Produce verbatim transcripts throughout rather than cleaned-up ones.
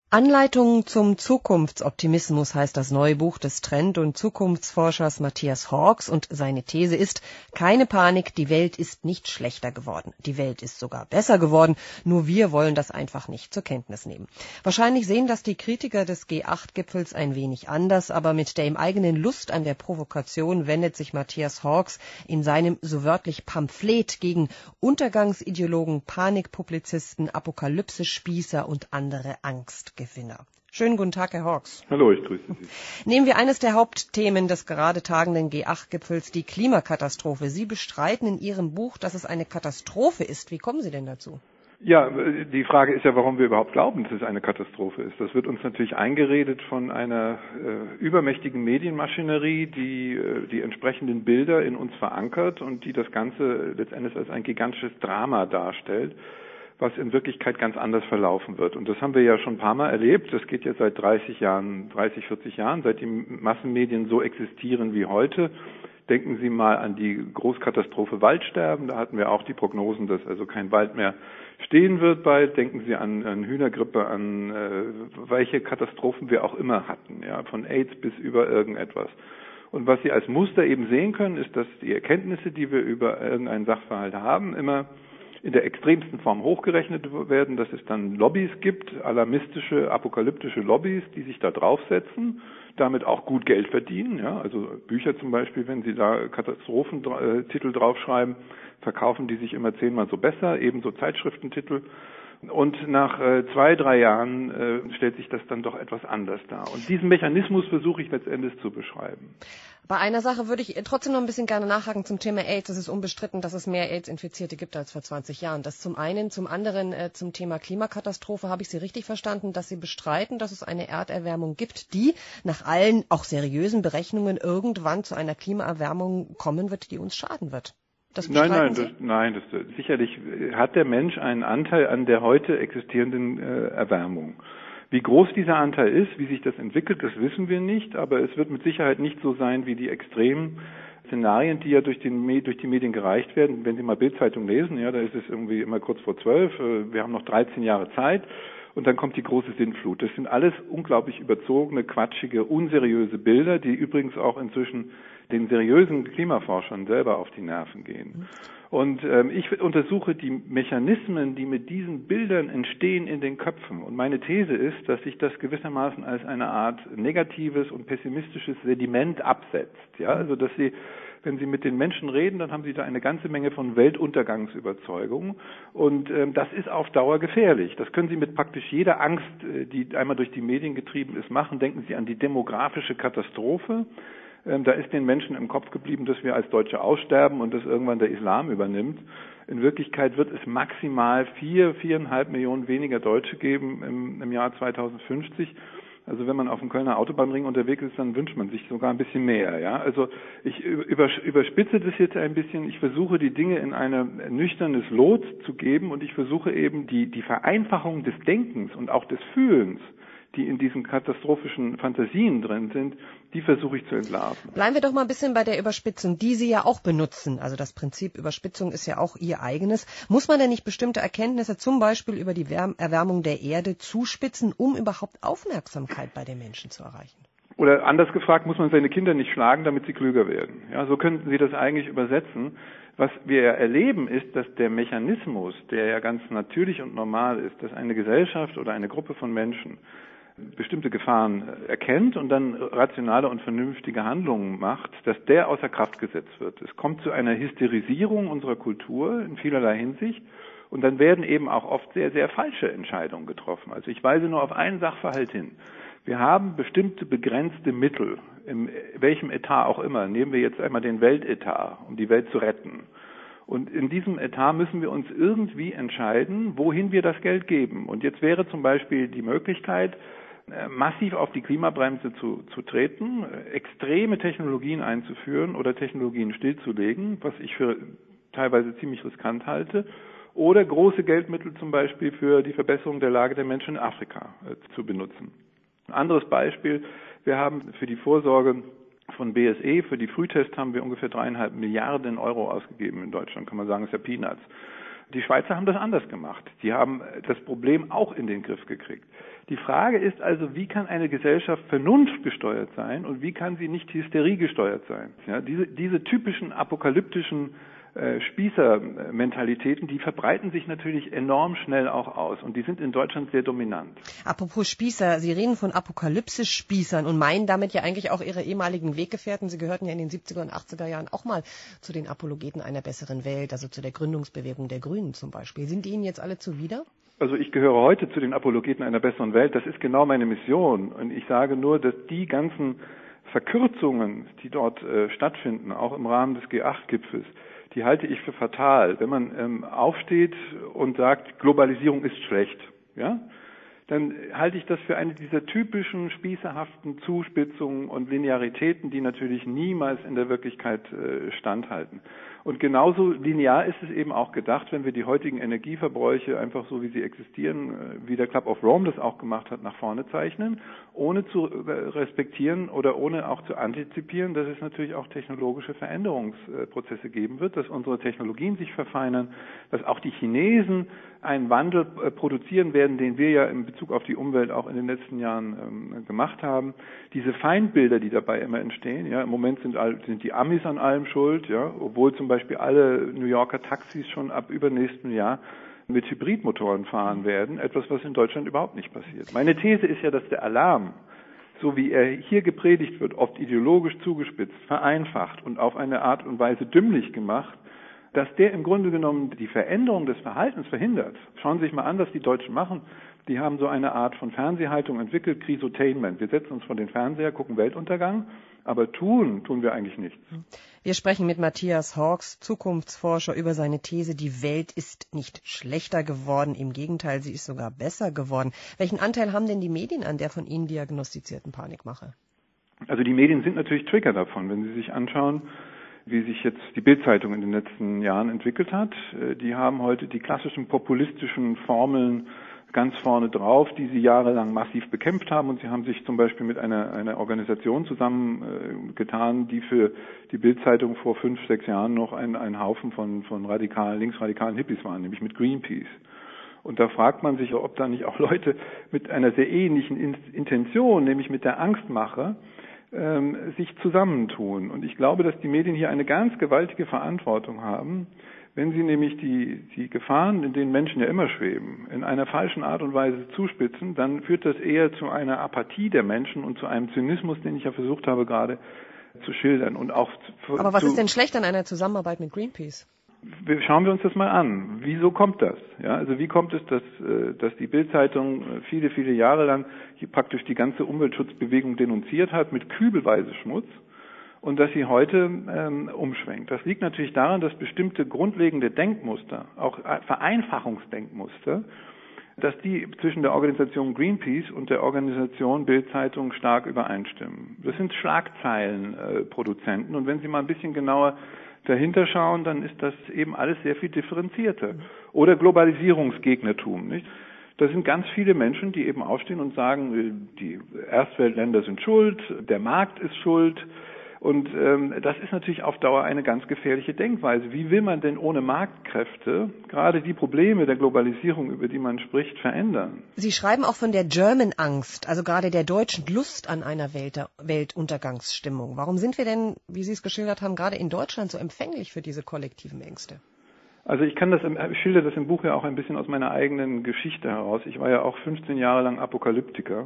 Anleitung zum Zukunftsoptimismus heißt das neue Buch des Trend- und Zukunftsforschers Matthias Hawkes und seine These ist: Keine Panik, die Welt ist nicht schlechter geworden. Die Welt ist sogar besser geworden, nur wir wollen das einfach nicht zur Kenntnis nehmen. Wahrscheinlich sehen das die Kritiker des G acht Gipfels ein wenig anders, aber mit der ihm eigenen Lust an der Provokation wendet sich Matthias Hawkes in seinem so wörtlich Pamphlet gegen Untergangsideologen, Panikpublizisten, Apokalypse-Spießer und andere Angst. Gewinner. Schönen guten Tag, Herr Hawkes. Hallo, ich grüße Sie. Nehmen wir eines der Hauptthemen des gerade tagenden G acht Gipfels, die Klimakatastrophe. Sie bestreiten in Ihrem Buch, dass es eine Katastrophe ist. Wie kommen Sie denn dazu? Ja, die Frage ist ja, warum wir überhaupt glauben, dass es eine Katastrophe ist. Das wird uns natürlich eingeredet von einer äh, übermächtigen Medienmaschinerie, die äh, die entsprechenden Bilder in uns verankert und die das Ganze letztendlich als ein gigantisches Drama darstellt, was in Wirklichkeit ganz anders verlaufen wird. Und das haben wir ja schon ein paar Mal erlebt. Das geht ja seit dreißig Jahren, dreißig, vierzig Jahren, seit die Massenmedien so existieren wie heute. Denken Sie mal an die Großkatastrophe Waldsterben. Da hatten wir auch die Prognosen, dass also kein Wald mehr stehen wird bald. Denken Sie an, an Hühnergrippe, an äh, welche Katastrophen wir auch immer hatten, ja, von AIDS bis über irgendetwas. Und was Sie als Muster eben sehen können, ist, dass die Erkenntnisse, die wir über irgendeinen Sachverhalt haben, immer in der extremsten Form hochgerechnet werden, dass es dann Lobbys gibt, alarmistische, apokalyptische Lobbys, die sich da draufsetzen, damit auch gut Geld verdienen. Ja, also Bücher zum Beispiel, wenn Sie da Katastrophentitel draufschreiben, verkaufen die sich immer zehnmal so besser, ebenso Zeitschriftentitel. Und nach äh, zwei, drei Jahren äh, stellt sich das dann doch etwas anders dar. Und diesen Mechanismus versuche ich letztendlich zu beschreiben. Bei einer Sache würde ich trotzdem noch ein bisschen gerne nachhaken zum Thema AIDS. Es ist unbestritten, dass es mehr AIDS-Infizierte gibt als vor zwanzig Jahren. Das zum einen. Zum anderen äh, zum Thema Klimakatastrophe. Habe ich Sie richtig verstanden, dass Sie bestreiten, dass es eine Erderwärmung gibt, die nach allen auch seriösen Berechnungen irgendwann zu einer Klimaerwärmung kommen wird, die uns schaden wird? Das nein, nein, das, nein, das, sicherlich hat der Mensch einen Anteil an der heute existierenden äh, Erwärmung. Wie groß dieser Anteil ist, wie sich das entwickelt, das wissen wir nicht, aber es wird mit Sicherheit nicht so sein wie die extremen Szenarien, die ja durch, den, durch die Medien gereicht werden. Wenn Sie mal Bild-Zeitung lesen, ja, da ist es irgendwie immer kurz vor zwölf, wir haben noch dreizehn Jahre Zeit und dann kommt die große Sintflut. Das sind alles unglaublich überzogene, quatschige, unseriöse Bilder, die übrigens auch inzwischen den seriösen Klimaforschern selber auf die Nerven gehen. Und ähm, ich untersuche die Mechanismen, die mit diesen Bildern entstehen in den Köpfen. Und meine These ist, dass sich das gewissermaßen als eine Art negatives und pessimistisches Sediment absetzt. Ja, also dass Sie, wenn Sie mit den Menschen reden, dann haben Sie da eine ganze Menge von Weltuntergangsüberzeugungen. Und ähm, das ist auf Dauer gefährlich. Das können Sie mit praktisch jeder Angst, die einmal durch die Medien getrieben ist, machen. Denken Sie an die demografische Katastrophe. Da ist den Menschen im Kopf geblieben, dass wir als Deutsche aussterben und dass irgendwann der Islam übernimmt. In Wirklichkeit wird es maximal vier, viereinhalb Millionen weniger Deutsche geben im, im Jahr zweitausendfünfzig. Also wenn man auf dem Kölner Autobahnring unterwegs ist, dann wünscht man sich sogar ein bisschen mehr. Ja, also ich überspitze das jetzt ein bisschen. Ich versuche die Dinge in ein nüchternes Lot zu geben und ich versuche eben die die Vereinfachung des Denkens und auch des Fühlens, die in diesen katastrophischen Fantasien drin sind, die versuche ich zu entlarven. Bleiben wir doch mal ein bisschen bei der Überspitzung, die Sie ja auch benutzen. Also das Prinzip Überspitzung ist ja auch Ihr eigenes. Muss man denn nicht bestimmte Erkenntnisse, zum Beispiel über die Erwärmung der Erde, zuspitzen, um überhaupt Aufmerksamkeit bei den Menschen zu erreichen? Oder anders gefragt, muss man seine Kinder nicht schlagen, damit sie klüger werden? Ja, so könnten Sie das eigentlich übersetzen. Was wir erleben, ist, dass der Mechanismus, der ja ganz natürlich und normal ist, dass eine Gesellschaft oder eine Gruppe von Menschen bestimmte Gefahren erkennt und dann rationale und vernünftige Handlungen macht, dass der außer Kraft gesetzt wird. Es kommt zu einer Hysterisierung unserer Kultur in vielerlei Hinsicht und dann werden eben auch oft sehr, sehr falsche Entscheidungen getroffen. Also ich weise nur auf einen Sachverhalt hin. Wir haben bestimmte begrenzte Mittel, in welchem Etat auch immer. Nehmen wir jetzt einmal den Weltetat, um die Welt zu retten. Und in diesem Etat müssen wir uns irgendwie entscheiden, wohin wir das Geld geben. Und jetzt wäre zum Beispiel die Möglichkeit, massiv auf die Klimabremse zu, zu treten, extreme Technologien einzuführen oder Technologien stillzulegen, was ich für teilweise ziemlich riskant halte, oder große Geldmittel zum Beispiel für die Verbesserung der Lage der Menschen in Afrika äh, zu benutzen. Ein anderes Beispiel, wir haben für die Vorsorge von B S E, für die Frühtests haben wir ungefähr dreieinhalb Milliarden Euro ausgegeben in Deutschland, kann man sagen, ist ja Peanuts. Die Schweizer haben das anders gemacht. Die haben das Problem auch in den Griff gekriegt. Die Frage ist also, wie kann eine Gesellschaft vernunftgesteuert sein und wie kann sie nicht hysteriegesteuert sein? Ja, diese, diese typischen apokalyptischen äh, Spießermentalitäten, die verbreiten sich natürlich enorm schnell auch aus und die sind in Deutschland sehr dominant. Apropos Spießer, Sie reden von Apokalypse-Spießern und meinen damit ja eigentlich auch Ihre ehemaligen Weggefährten. Sie gehörten ja in den siebziger und achtziger Jahren auch mal zu den Apologeten einer besseren Welt, also zu der Gründungsbewegung der Grünen zum Beispiel. Sind die Ihnen jetzt alle zuwider? Also ich gehöre heute zu den Apologeten einer besseren Welt. Das ist genau meine Mission. Und ich sage nur, dass die ganzen Verkürzungen, die dort äh, stattfinden, auch im Rahmen des G acht Gipfels, die halte ich für fatal. Wenn man ähm, aufsteht und sagt, Globalisierung ist schlecht, ja, dann halte ich das für eine dieser typischen spießerhaften Zuspitzungen und Linearitäten, die natürlich niemals in der Wirklichkeit äh, standhalten. Und genauso linear ist es eben auch gedacht, wenn wir die heutigen Energieverbräuche einfach so, wie sie existieren, wie der Club of Rome das auch gemacht hat, nach vorne zeichnen, ohne zu respektieren oder ohne auch zu antizipieren, dass es natürlich auch technologische Veränderungsprozesse geben wird, dass unsere Technologien sich verfeinern, dass auch die Chinesen einen Wandel produzieren werden, den wir ja in Bezug auf die Umwelt auch in den letzten Jahren ähm, gemacht haben. Diese Feindbilder, die dabei immer entstehen, ja, im Moment sind, sind die Amis an allem schuld, ja, obwohl zum Beispiel alle New Yorker Taxis schon ab übernächsten Jahr mit Hybridmotoren fahren werden, etwas, was in Deutschland überhaupt nicht passiert. Meine These ist ja, dass der Alarm, so wie er hier gepredigt wird, oft ideologisch zugespitzt, vereinfacht und auf eine Art und Weise dümmlich gemacht, dass der im Grunde genommen die Veränderung des Verhaltens verhindert. Schauen Sie sich mal an, was die Deutschen machen. Die haben so eine Art von Fernsehhaltung entwickelt, Krisotainment. Wir setzen uns vor den Fernseher, gucken Weltuntergang, aber tun, tun wir eigentlich nichts. Wir sprechen mit Matthias Hawkes, Zukunftsforscher, über seine These, die Welt ist nicht schlechter geworden, im Gegenteil, sie ist sogar besser geworden. Welchen Anteil haben denn die Medien an der von Ihnen diagnostizierten Panikmache? Also die Medien sind natürlich Trigger davon, wenn Sie sich anschauen, wie sich jetzt die Bild-Zeitung in den letzten Jahren entwickelt hat. Die haben heute die klassischen populistischen Formeln ganz vorne drauf, die sie jahrelang massiv bekämpft haben. Und sie haben sich zum Beispiel mit einer, einer Organisation zusammengetan, die für die Bild-Zeitung vor fünf, sechs Jahren noch ein, ein Haufen von, von radikalen, linksradikalen Hippies waren, nämlich mit Greenpeace. Und da fragt man sich, ob da nicht auch Leute mit einer sehr ähnlichen Intention, nämlich mit der Angstmache, ähm, sich zusammentun. Und ich glaube, dass die Medien hier eine ganz gewaltige Verantwortung haben, wenn sie nämlich die, die Gefahren, in denen Menschen ja immer schweben, in einer falschen Art und Weise zuspitzen, dann führt das eher zu einer Apathie der Menschen und zu einem Zynismus, den ich ja versucht habe gerade zu schildern. Und auch zu, Aber was zu, ist denn schlecht an einer Zusammenarbeit mit Greenpeace? Schauen wir uns das mal an. Wieso kommt das? Ja, also wie kommt es, dass, dass die Bild-Zeitung viele, viele Jahre lang hier praktisch die ganze Umweltschutzbewegung denunziert hat mit kübelweise Schmutz und dass sie heute ähm, umschwenkt? Das liegt natürlich daran, dass bestimmte grundlegende Denkmuster, auch Vereinfachungsdenkmuster, dass die zwischen der Organisation Greenpeace und der Organisation Bild-Zeitung stark übereinstimmen. Das sind Schlagzeilenproduzenten und wenn Sie mal ein bisschen genauer dahinter schauen, dann ist das eben alles sehr viel differenzierter. Oder Globalisierungsgegnertum, nicht? Das sind ganz viele Menschen, die eben aufstehen und sagen, die Erstweltländer sind schuld, der Markt ist schuld. Und ähm, das ist natürlich auf Dauer eine ganz gefährliche Denkweise. Wie will man denn ohne Marktkräfte gerade die Probleme der Globalisierung, über die man spricht, verändern? Sie schreiben auch von der German-Angst, also gerade der deutschen Lust an einer Welt Weltuntergangsstimmung. Warum sind wir denn, wie Sie es geschildert haben, gerade in Deutschland so empfänglich für diese kollektiven Ängste? Also ich kann das, ich schilder das im Buch ja auch ein bisschen aus meiner eigenen Geschichte heraus. Ich war ja auch fünfzehn Jahre lang Apokalyptiker.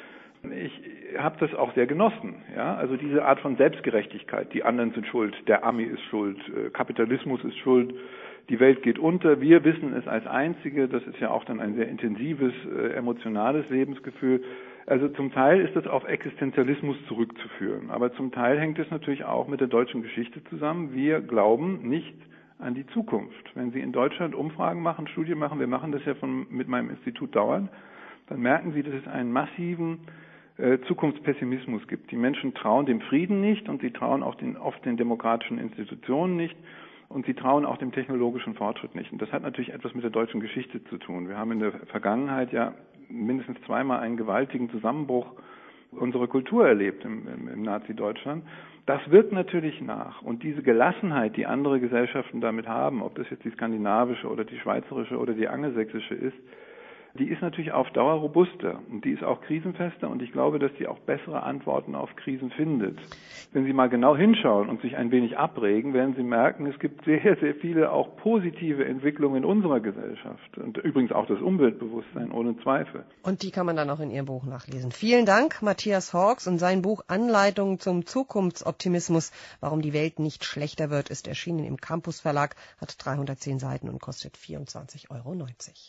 Ich habe das auch sehr genossen, ja, also diese Art von Selbstgerechtigkeit, die anderen sind schuld, der Ami ist schuld, Kapitalismus ist schuld, die Welt geht unter, wir wissen es als Einzige, das ist ja auch dann ein sehr intensives, emotionales Lebensgefühl. Also zum Teil ist das auf Existenzialismus zurückzuführen, aber zum Teil hängt es natürlich auch mit der deutschen Geschichte zusammen. Wir glauben nicht an die Zukunft. Wenn Sie in Deutschland Umfragen machen, Studien machen, wir machen das ja von, mit meinem Institut dauernd, dann merken Sie, dass es einen massiven Zukunftspessimismus gibt. Die Menschen trauen dem Frieden nicht und sie trauen auch den, oft den demokratischen Institutionen nicht und sie trauen auch dem technologischen Fortschritt nicht. Und das hat natürlich etwas mit der deutschen Geschichte zu tun. Wir haben in der Vergangenheit ja mindestens zweimal einen gewaltigen Zusammenbruch unsere Kultur erlebt im, im, im Nazi-Deutschland. Das wirkt natürlich nach. Und diese Gelassenheit, die andere Gesellschaften damit haben, ob das jetzt die skandinavische oder die schweizerische oder die angelsächsische ist, die ist natürlich auf Dauer robuster und die ist auch krisenfester und ich glaube, dass die auch bessere Antworten auf Krisen findet. Wenn Sie mal genau hinschauen und sich ein wenig abregen, werden Sie merken, es gibt sehr, sehr viele auch positive Entwicklungen in unserer Gesellschaft und übrigens auch das Umweltbewusstsein ohne Zweifel. Und die kann man dann auch in Ihrem Buch nachlesen. Vielen Dank, Matthias Hawkes, und sein Buch Anleitung zum Zukunftsoptimismus, warum die Welt nicht schlechter wird, ist erschienen im Campus Verlag, hat dreihundertzehn Seiten und kostet vierundzwanzig Euro neunzig.